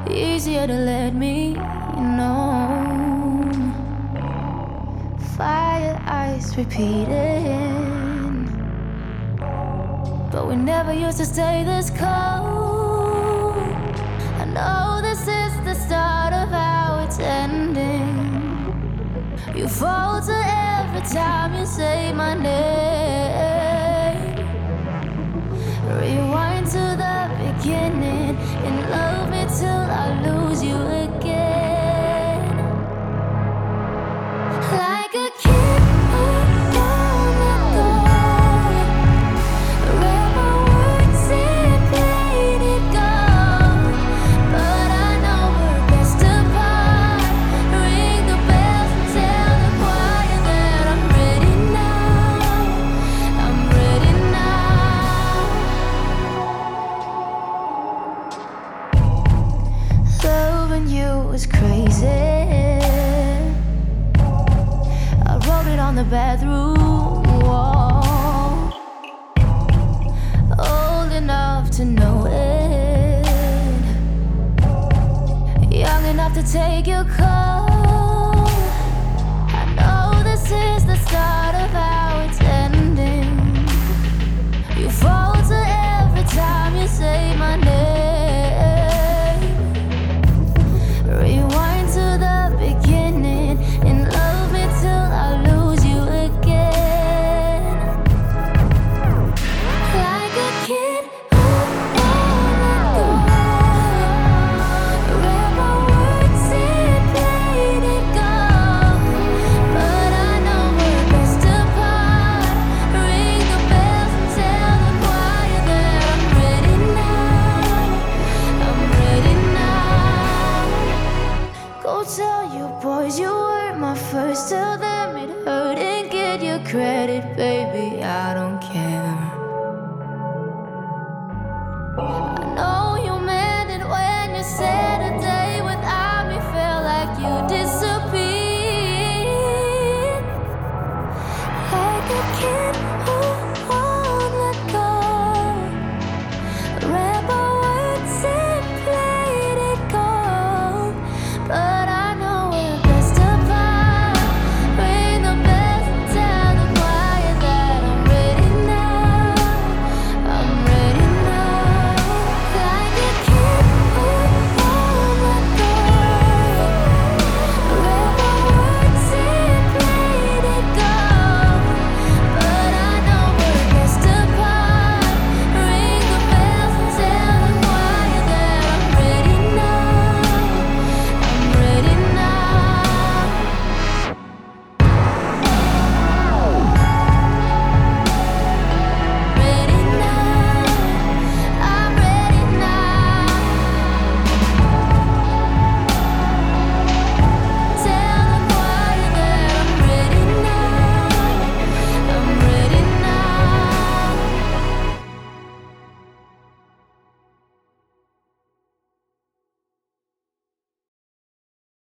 easier to let me know. Fire, ice, repeating, but we never used to stay this cold. I know this is the start of how it's ending. You falter every time you say my name. Rewind to the beginning and love me till I lose you again. Like a kid who won't let go. Read my words and played it gold, but I know we're best apart. Ring the bells and tell the choir that I'm ready now. I'm ready now. Loving you was crazy. I wrote it on the bathroom wall. Old enough to know it, young enough to take your call.